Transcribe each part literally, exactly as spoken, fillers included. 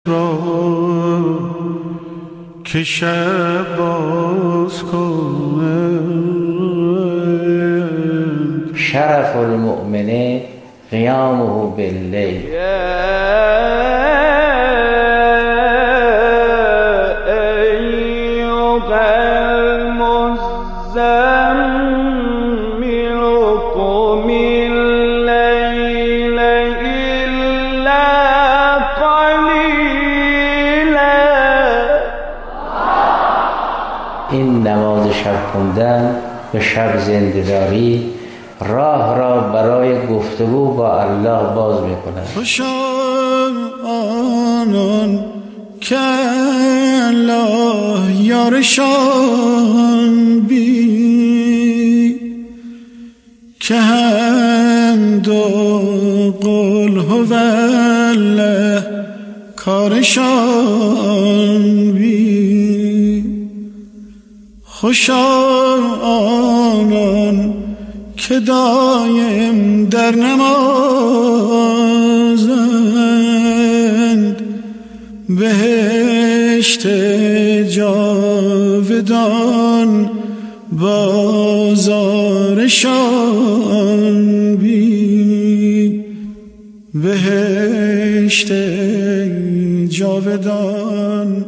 را که شب باز کند. شرف المؤمن قیامه باللیل. این نماز شب خوندن به شب زنده‌داری راه را برای گفتگو با الله باز می‌کند. خوشا آنان که الله یارشان بی، که حمد و قل هو الله کارشان بی. خوشا آنان که دایم در نمازند، بهشت جاودان بازارشان بی. بهشت جاودان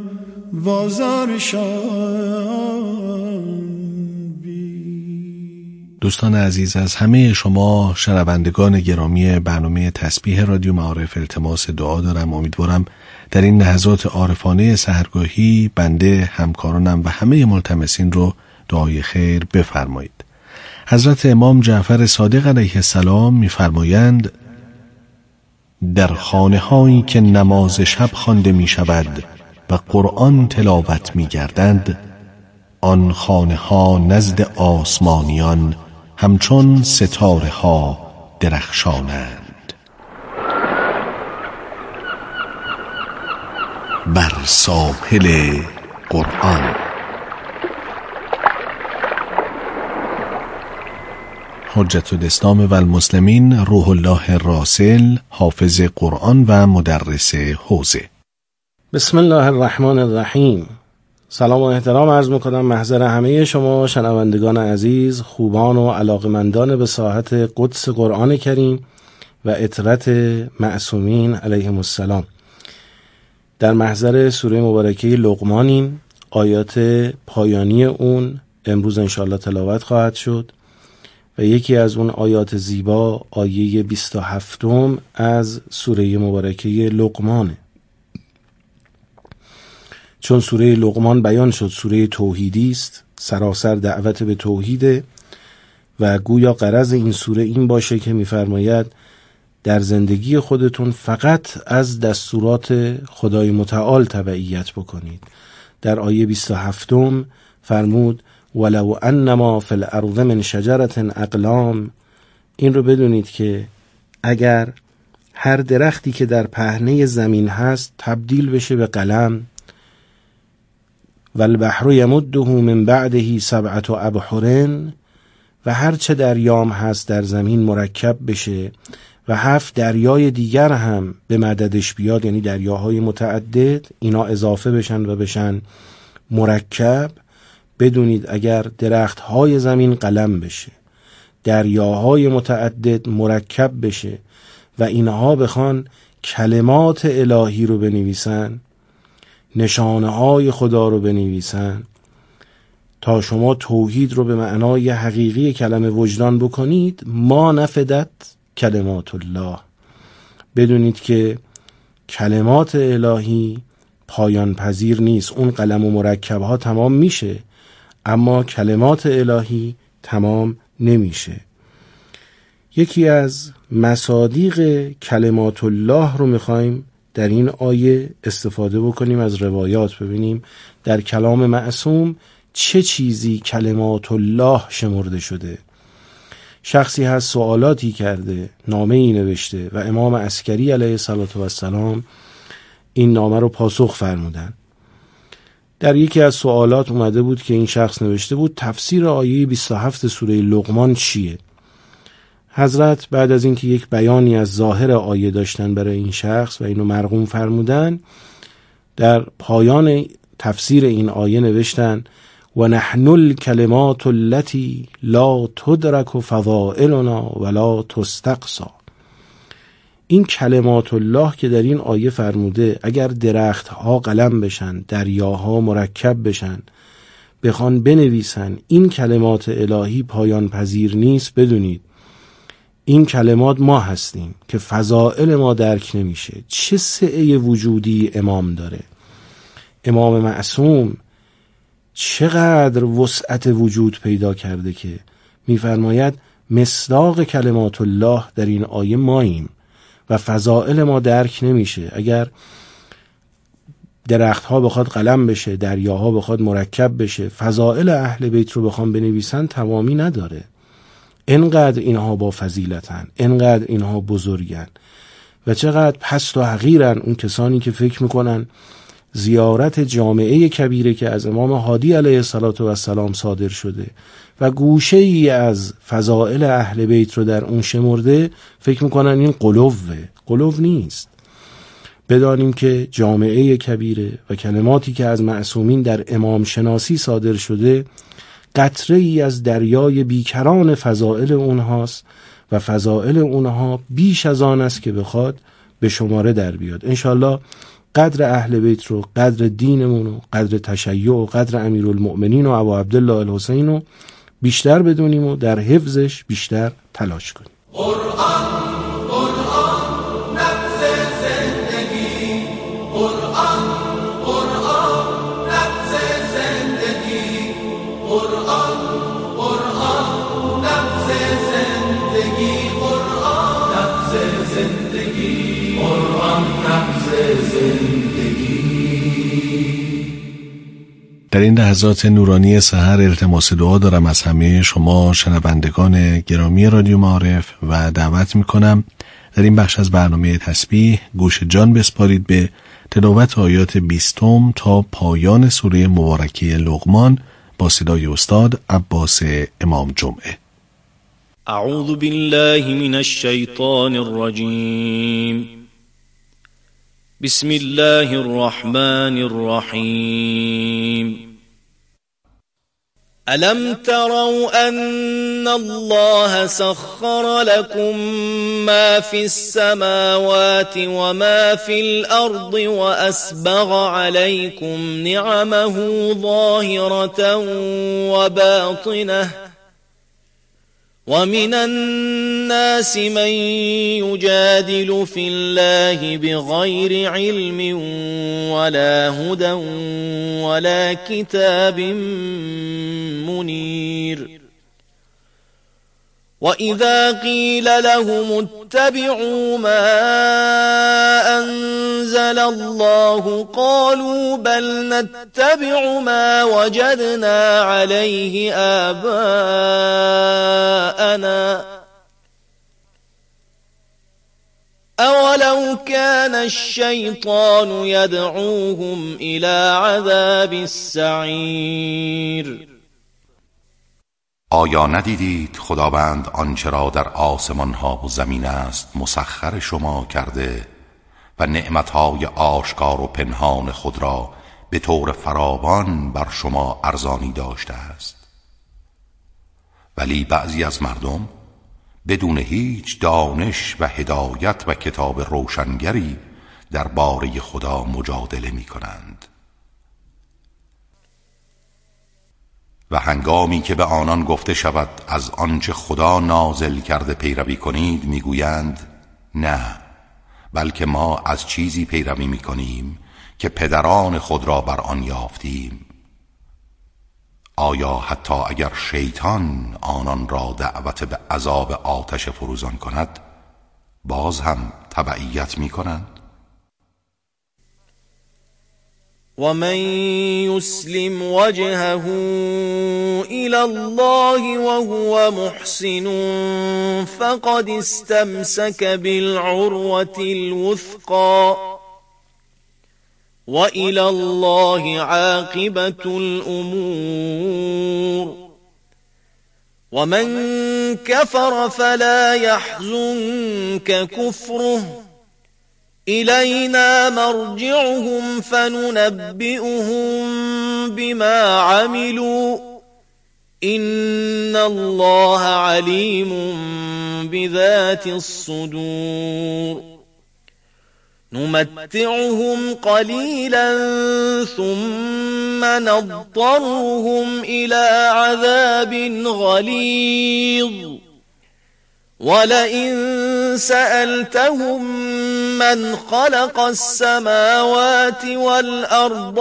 بازارشان بی. دوستان عزیز، از همه شما شنوندگان گرامی برنامه تسبیح رادیو معارف التماس دعا دارم. امیدوارم در این لحظات عارفانه سحرگاهی بنده، همکارانم و همه ملتمسین رو دعای خیر بفرمایید. حضرت امام جعفر صادق علیه السلام می‌فرمایند در خانه هایی که نماز شب خوانده می شود و قرآن تلاوت می گردند، آن خانه ها نزد آسمانیان همچون ستاره ها درخشانند. بر ساحل قرآن. حجت الاسلام و المسلمین روح الله راسل، حافظ قرآن و مدرس حوزه. بسم الله الرحمن الرحیم. سلام و احترام عرض میکنم محضر همه شما شنوندگان عزیز، خوبان و علاقمندان به ساحت قدس قرآن کریم و اطرت معصومین علیهم السلام. در محضر سوره مبارکه لقمانیم. آیات پایانی اون امروز انشاءالله تلاوت خواهد شد و یکی از اون آیات زیبا آیه بیست و هفتم از سوره مبارکه لقمانه. چون سوره لقمان بیان شد سوره توحیدی است، سراسر دعوت به توحیده و گویا غرض این سوره این باشه که می‌فرماید در زندگی خودتون فقط از دستورات خدای متعال تبعیت بکنید. در آیه بیست و هفتم فرمود ولو انما فی الارض من شجرة اقلام. این رو بدونید که اگر هر درختی که در پهنه زمین هست تبدیل بشه به قلم، والبحر یمده من بعده سبعة ابحر، و هر چه دریام هست در زمین مرکب بشه و هفت دریای دیگر هم به مددش بیاد، یعنی دریاهای متعدد اینا اضافه بشن و بشن مرکب. بدونید اگر درختهای زمین قلم بشه، دریاهای متعدد مرکب بشه و اینها بخوان کلمات الهی رو بنویسن، نشانه های خدا رو بنویسن، تا شما توحید رو به معنای حقیقی کلمه وجدان بکنید، ما نفدت کلمات الله. بدونید که کلمات الهی پایان پذیر نیست. اون قلم و مرکب ها تمام میشه اما کلمات الهی تمام نمیشه. یکی از مصادیق کلمات الله رو میخوایم در این آیه استفاده بکنیم، از روایات ببینیم در کلام معصوم چه چیزی کلمات الله شمرده شده. شخصی هست سوالاتی کرده، نامه ای نوشته و امام عسکری علیه السلام این نامه رو پاسخ فرمودن. در یکی از سوالات اومده بود که این شخص نوشته بود تفسیر آیه بیست و هفت سوره لقمان چیه؟ حضرت بعد از اینکه یک بیانی از ظاهر آیه داشتن برای این شخص و اینو مرقوم فرمودن، در پایان تفسیر این آیه نوشتن و نحن الکلمات التي لا تدرک فضائلنا ولا تستقصى. این کلمات الله که در این آیه فرموده اگر درخت ها قلم بشن، دریاها مرکب بشن، بخوان بنویسن، این کلمات الهی پایان پذیر نیست. بدونید این کلمات ما هستیم که فضائل ما درک نمیشه. چه سعه وجودی امام داره، امام معصوم چقدر وسعت وجود پیدا کرده که میفرماید مصداق کلمات الله در این آیه ماییم و فضائل ما درک نمیشه. اگر درخت ها بخواد قلم بشه، دریاها بخواد مرکب بشه، فضائل اهل بیت رو بخوام بنویسن تمامی نداره. انقدر اینها با فضیلتن، انقدر اینها بزرگن و چقدر پست و حقیرن اون کسانی که فکر میکنن زیارت جامعه کبیره که از امام هادی علیه السلام صادر شده و گوشه ای از فضائل اهل بیت رو در اون شمرده فکر میکنن این قلوه. قلوه نیست. بدانیم که جامعه کبیره و کلماتی که از معصومین در امام شناسی صادر شده قطره ای از دریای بیکران فضائل اونهاست و فضائل اونها بیش از آن است که بخواد به شماره در بیاد. انشالله قدر اهل بیت رو، قدر دینمون رو، قدر تشیع و قدر امیرالمؤمنین و ابو عبدالله الحسین رو بیشتر بدونیم و در حفظش بیشتر تلاش کنیم. قرآن قرآن نفس زندگی، قرآن قرآن نفس زندگی، قرآن قرآن نفس زندگی، قرآن نفس زندگی، قرآن نفس زندگی. در این لحظات نورانی سحر التماس دعا دارم از همه شما شنوندگان گرامی رادیو معارف و دعوت میکنم در این بخش از برنامه تسبیح گوش جان بسپارید به تلاوت آیات بیستم تا پایان سوره مبارکه لقمان با صدای استاد عباس امام جمعه. اعوذ بالله من الشیطان الرجیم. بسم الله الرحمن الرحیم. ألم تروا أن الله سخر لكم ما في السماوات وما في الأرض وأسبغ عليكم نعمه ظاهرة وباطنة ومن الناس من يجادل في الله بغير علم ولا هدى ولا كتاب منير وإذا قيل لهم اتبعوا ما أنزل الله قالوا بل نتبع ما وجدنا عليه آباءنا أولو كان الشيطان يدعوهم إلى عذاب السعير. آیا ندیدید خداوند آنچه را در آسمان ها و زمین است مسخر شما کرده و نعمتهای آشکار و پنهان خود را به طور فراوان بر شما ارزانی داشته است؟ ولی بعضی از مردم بدون هیچ دانش و هدایت و کتاب روشنگری درباره خدا مجادله می کنند. و هنگامی که به آنان گفته شود از آنچه خدا نازل کرده پیروی کنید میگویند نه، بلکه ما از چیزی پیروی میکنیم که پدران خود را بر آن یافتیم. آیا حتی اگر شیطان آنان را دعوت به عذاب آتش فروزان کند باز هم تبعیت میکنند؟ ومن يسلم وجهه إلى الله وهو محسن فقد استمسك بالعروة الوثقى وإلى الله عاقبة الأمور ومن كفر فلا يحزنك كفره إلينا مرجعهم فننبئهم بما عملوا إن الله عليم بذات الصدور نمتعهم قليلا ثم نضطرهم إلى عذاب غليظ ولئن سألتهم من خلق السماوات والأرض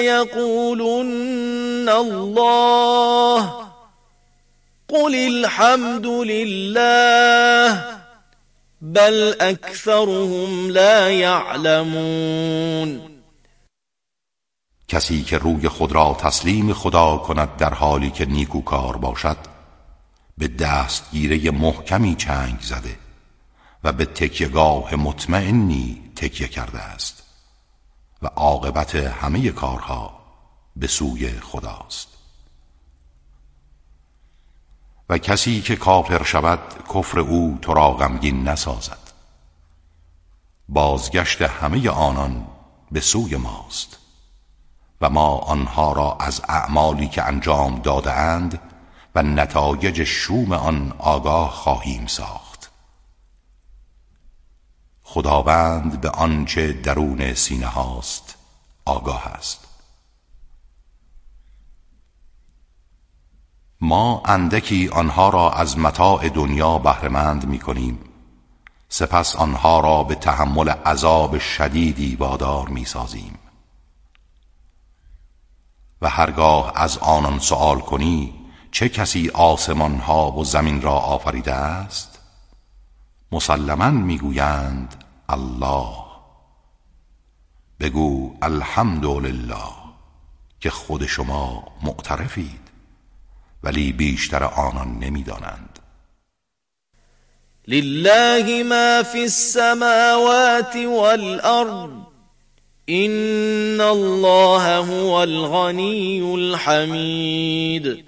ليقولن الله قل الحمد لله بل اکثرهم لا یعلمون. کسی که روی خود را تسلیم خدا کند در حالی که نیکوکار باشد به دستگیره محکمی چنگ زده و به تکیهگاه مطمئنی تکیه کرده است و عاقبت همه کارها به سوی خداست. و کسی که کافر شود کفر او تو را غمگین نسازد. بازگشت همه آنان به سوی ماست و ما آنها را از اعمالی که انجام داده اند و نتایج شوم آن آگاه خواهیم ساخت. خداوند به آنچه درون سینه هاست آگاه است. ما اندکی آنها را از متاع دنیا بهره‌مند می‌کنیم، سپس آنها را به تحمل عذاب شدیدی وادار می‌سازیم. و هرگاه از آنان سؤال کنی چه کسی آسمان‌ها و زمین را آفریده است؟ مسلماً می‌گویند الله. بگو الحمدلله که خود شما معترفید، ولی بیشتر آنان نمی‌دانند. لله ما فی السماوات والارض ان الله هو الغنی الحمید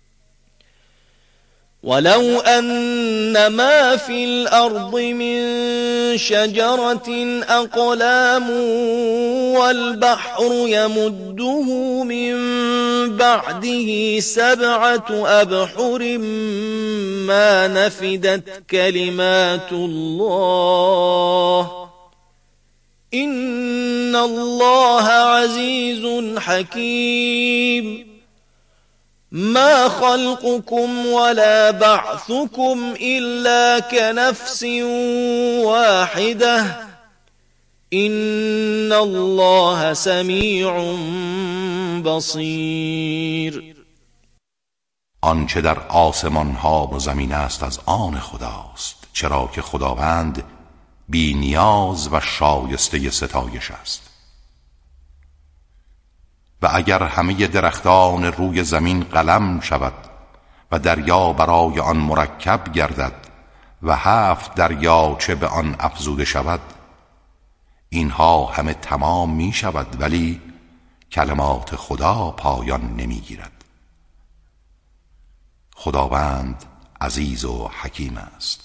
ولو أن ما في الأرض من شجرة أقلام والبحر يمده من بعده سبعة أبحر ما نفدت كلمات الله إن الله عزيز حكيم ما خلقكم ولا بعثكم إلا كنفس واحدة إن الله سميع بصير. آنچه در آسمان ها و زمین است از آن خداست، چرا که خداوند بی نیاز و شایسته ستایش است. و اگر همه درختان روی زمین قلم شود و دریا برای آن مرکب گردد و هفت دریاچه به آن افزوده شود، اینها همه تمام می شود ولی کلمات خدا پایان نمی گیرد. خداوند عزیز و حکیم است.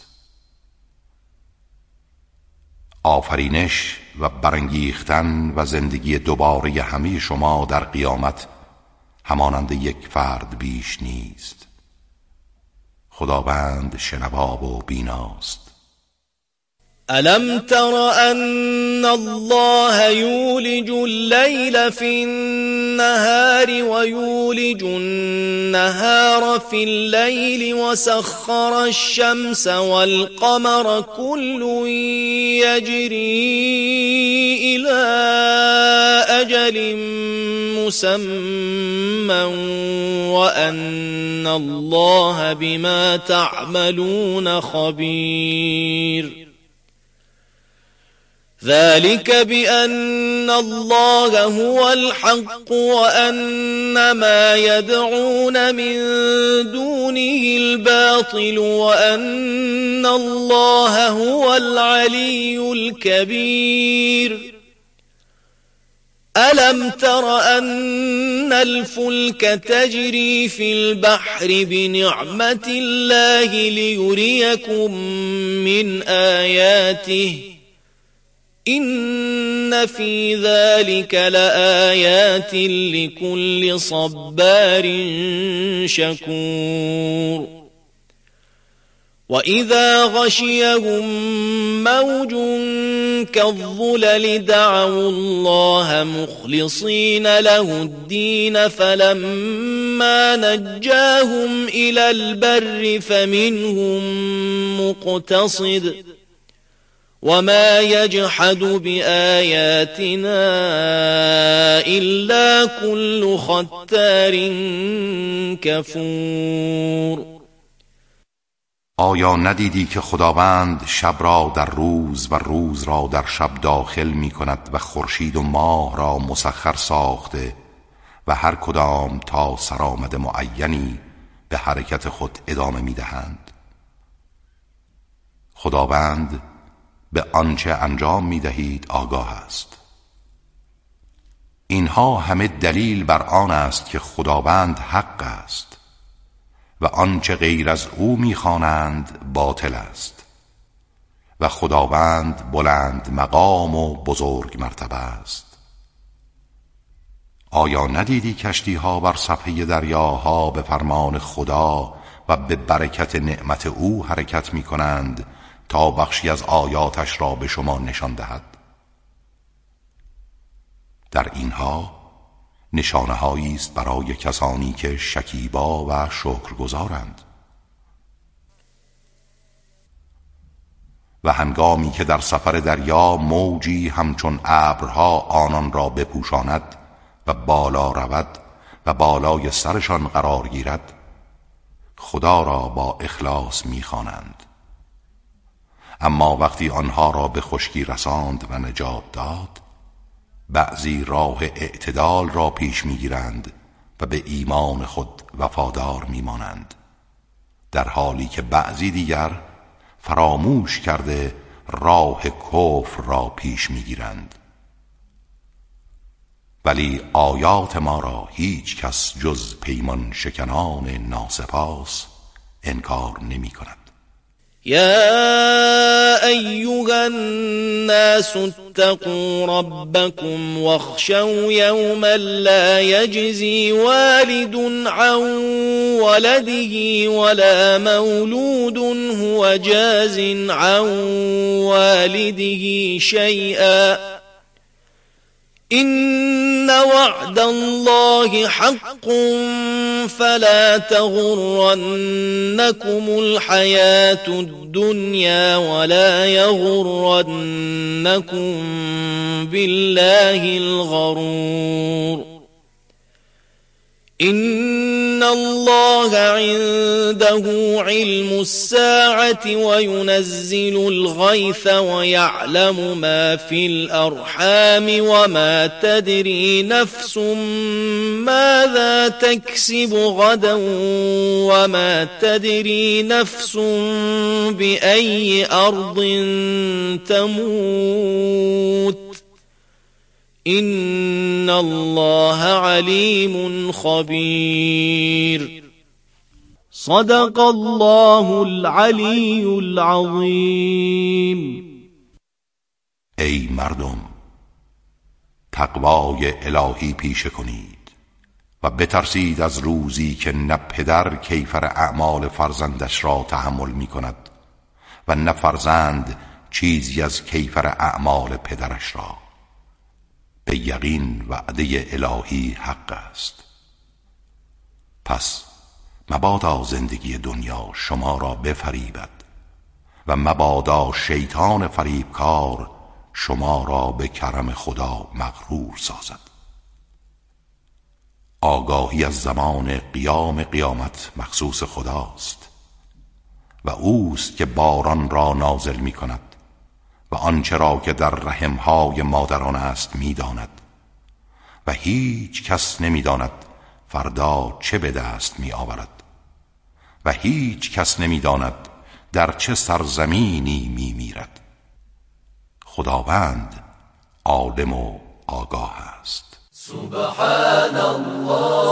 آفرینش و برانگیختن و زندگی دوباره همه شما در قیامت همانند یک فرد بیش نیست. خداوند شنوا و بیناست. ألم تر أن الله يولج الليل في النهار ويولج النهار في الليل وسخر الشمس والقمر كل يجري إلى أجل مسمى وأن الله بما تعملون خبير. ذلك بأن الله هو الحق وأن ما يدعون من دونه الباطل وأن الله هو العلي الكبير. ألم تر أن الفلك تجري في البحر بنعمة الله ليريكم من آياته إن في ذلك لآيات لكل صبار شكور وإذا غشيهم موج كالظلل دعوا الله مخلصين له الدين فلما نجاهم إلى البر فمنهم مقتصد وما يجحد بآياتنا إلا كل ختار كفور. آیا ندیدی که خداوند شب را در روز و روز را در شب داخل می کند و خورشید و ماه را مسخر ساخته و هر کدام تا سرآمد معینی به حرکت خود ادامه می دهند؟ خداوند به آنچه انجام می دهید آگاه است. اینها همه دلیل بر آن است که خداوند حق است و آنچه غیر از او می‌خوانند باطل است و خداوند بلند مقام و بزرگ مرتبه است. آیا ندیدی کشتی‌ها بر صفحه دریاها به فرمان خدا و به برکت نعمت او حرکت می‌کنند تا بخشی از آیاتش را به شما نشان دهد؟ در اینها نشانه‌هایی است برای کسانی که شکیبا و شکرگزارند. و هنگامی که در سفر دریا موجی همچون ابرها آنان را بپوشاند و بالا رود و بالای سرشان قرار گیرد، خدا را با اخلاص می‌خوانند. اما وقتی آنها را به خشکی رساند و نجات داد، بعضی راه اعتدال را پیش میگیرند و به ایمان خود وفادار میمانند، در حالی که بعضی دیگر فراموش کرده راه کفر را پیش میگیرند. ولی آیات ما را هیچ کس جز پیمان شکنان ناسپاس انکار نمی کند. يا أيها الناس اتقوا ربكم واخشوا يوما لا يجزي والد عن ولده ولا مولود هو جاز عن والده شيئا إن وعد الله حق فلا تغرنكم الحياة الدنيا ولا يغرنكم بالله الغرور إن الله عنده علم الساعة وينزل الغيث ويعلم ما في الأرحام وما تدري نفس ماذا تكسب غدا وما تدري نفس بأي أرض تموت إن الله عليم خبير. صدق الله العلی العظیم. ای مردم، تقوای الهی پیشه کنید و بترسید از روزی که نه پدر کیفر اعمال فرزندش را تحمل می کند و نه فرزند چیزی از کیفر اعمال پدرش را. به یقین وعده الهی حق است. پس مبادا زندگی دنیا شما را بفریبد و مبادا شیطان فریبکار شما را به کرم خدا مغرور سازد. آگاهی از زمان قیام قیامت مخصوص خداست و اوست که باران را نازل می کند و آنچه را که در رحمهای مادران است می داند و هیچ کس نمی داند فردا چه به دست می آورد و هیچ کس نمی داند در چه سرزمینی می میرد. خداوند عالم و آگاه است. سبحان الله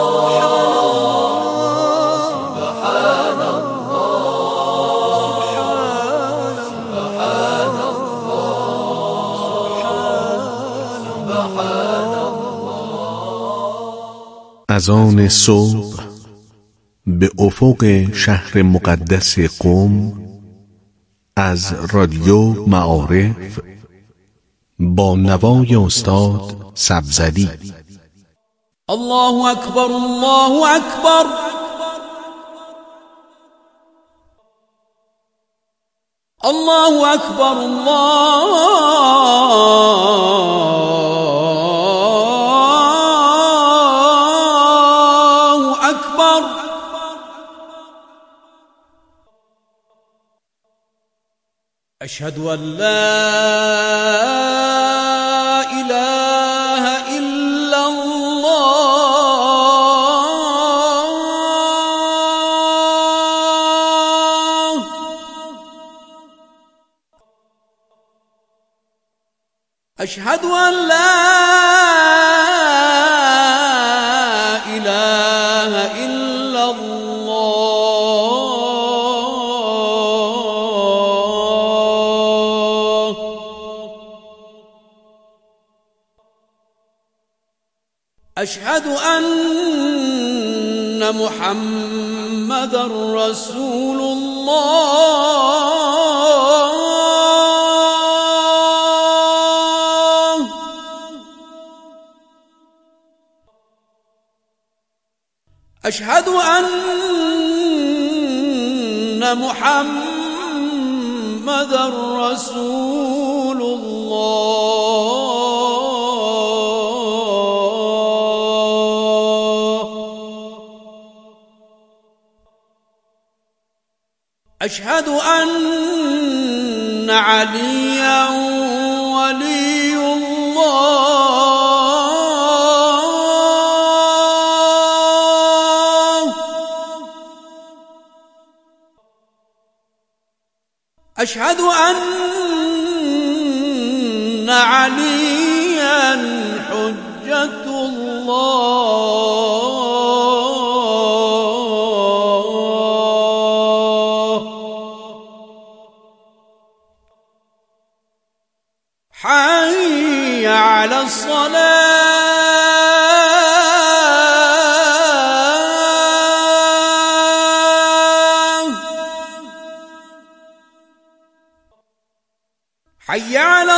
سبحان الله سبحان الله از آن صبح به افق شهر مقدس قم از رادیو معارف با نوای استاد سبزدی. الله اکبر الله اکبر الله اکبر الله اکبر. اشهد ان لا اله الا الله. اشهد ان لا اله الا الله. اشهد ان محمد رسول الله. اشهد ان محمد رسول الله. اشهد ان عليا ولي الله. اشهد ان عليا حجة الله. حي على الصلاة. حي على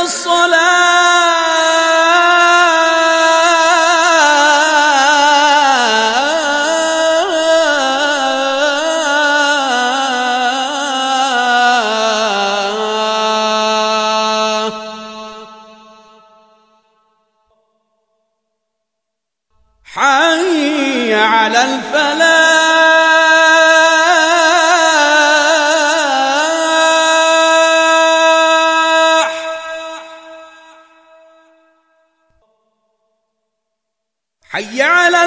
الصلاة. حي على الفلاح. حي على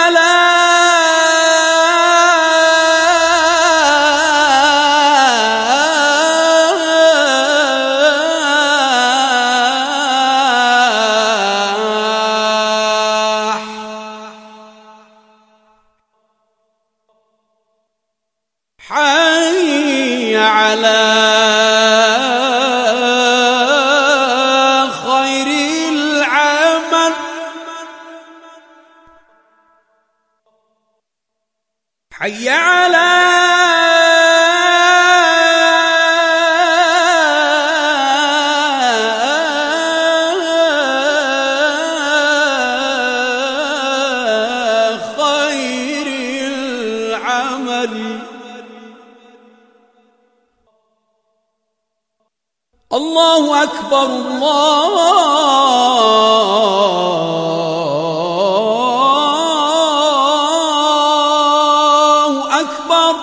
الفلاح. حي على خير العمل. حي على خير العمل. الله أكبر الله أكبر.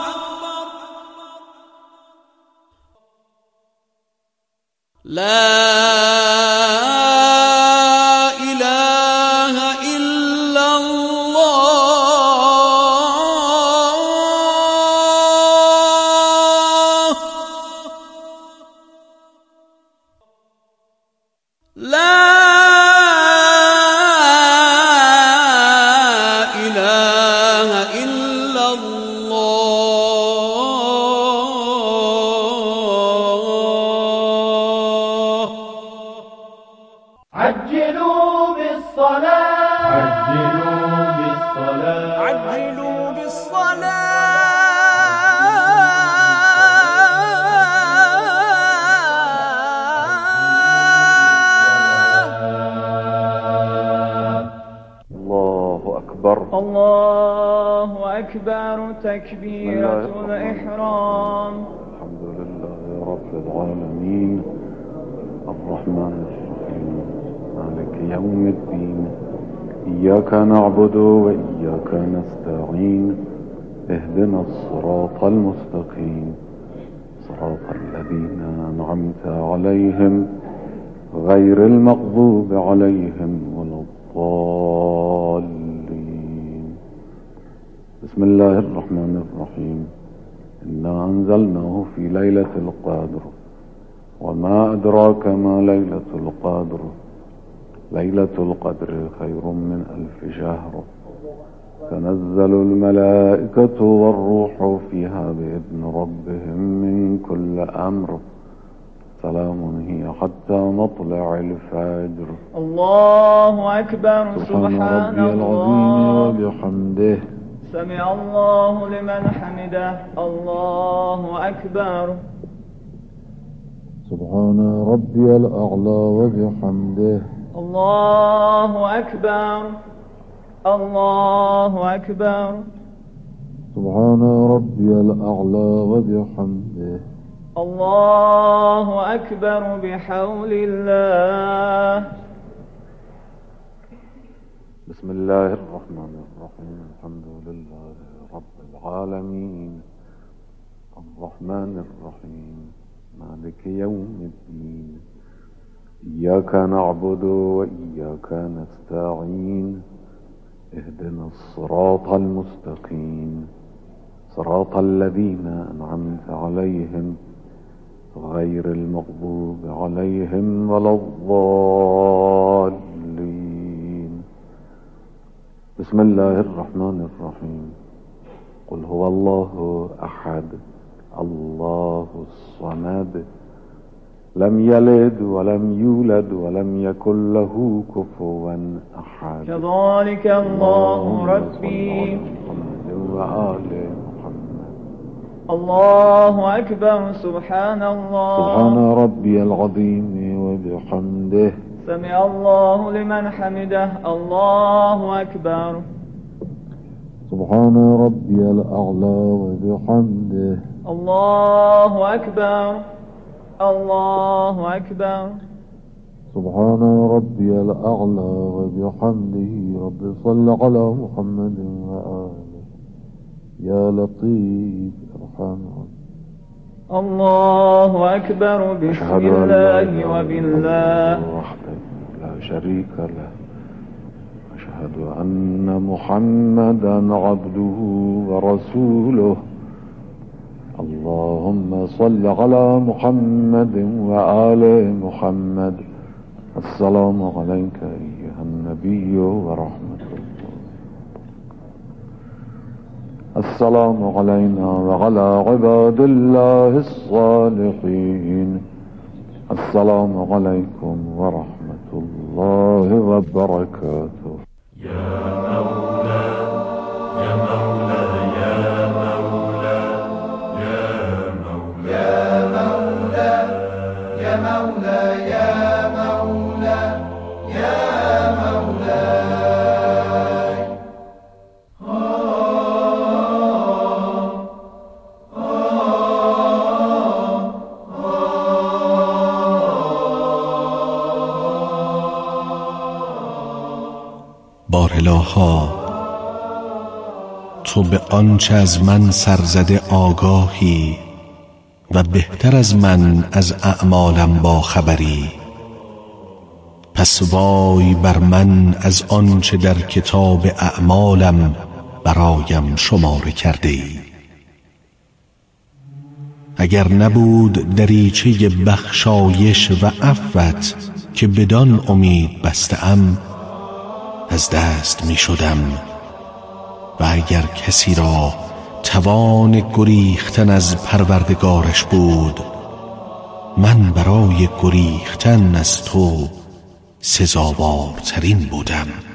لا إله إلا الله. لا إله إلا الله. عجلوا بالصلاة عجلوا بالصلاة بالصلاة عجلوا بالصلاة الله أكبر تكبيرة الإحرام. الحمد لله رب العالمين الرحمن الرحيم مالك يوم الدين إياك نعبد وإياك نستعين اهدنا الصراط المستقيم صراط الذين أنعمت عليهم غير المغضوب عليهم ولا الضالين. بسم الله الرحمن الرحيم. إنا أنزلناه في ليلة القدر وما أدراك ما ليلة القدر ليلة القدر خير من ألف شهر تنزل الملائكة والروح فيها بإذن ربهم من كل أمر سلام هي حتى مطلع الفجر. الله أكبر. سبحان ربي العظيم وبحمده سمع الله لمن حمده. الله أكبر. سبحان ربي الأعلى وبحمده. الله أكبر. الله أكبر. سبحان ربي الأعلى وبحمده. الله أكبر بحول الله. بسم الله الرحمن الرحيم. الحمد لله رب العالمين الرحمن الرحيم مالك يوم الدين إياك نعبد وإياك نستعين اهدنا الصراط المستقيم صراط الذين أنعمت عليهم غير المغضوب عليهم ولا الضالين. بسم الله الرحمن الرحيم. قل هو الله أحد الله الصمد لم يلد ولم يولد ولم يكن له كفوا أحد. كذلك الله ربي. وآل الله أكبر. سبحان الله. سبحان ربي العظيم وبحمده سمع الله لمن حمده. الله أكبر. سبحان ربي الأعلى وبحمده. الله أكبر. الله أكبر. سبحان ربي الأعلى وبحمده. رب صل على محمد وآله يا لطيف ارحم. الله أكبر. بسم الله وبالله وحده لا شريك له. أشهد أن محمدا عبده ورسوله. اللهم صل على محمد وآل محمد. السلام عليك أيها النبي ورحمة الله. السلام علينا وعلى عباد الله الصالحين. السلام عليكم ورحمة الله وبركاته. يا مولا يا مولا يا مولا يا مولا يا مولا يا مولا يا مولا. بارالها تو به آنچه از من سرزده آگاهی و بهتر از من از اعمالم با خبری. پس وای بر من از آنچه در کتاب اعمالم برایم شماره کرده ای. اگر نبود دریچه بخشایش و عفوت که بدان امید بسته‌ام از دست می شدم. و اگر کسی را توان گریختن از پروردگارش بود، من برای گریختن از تو سزاوارترین بودم.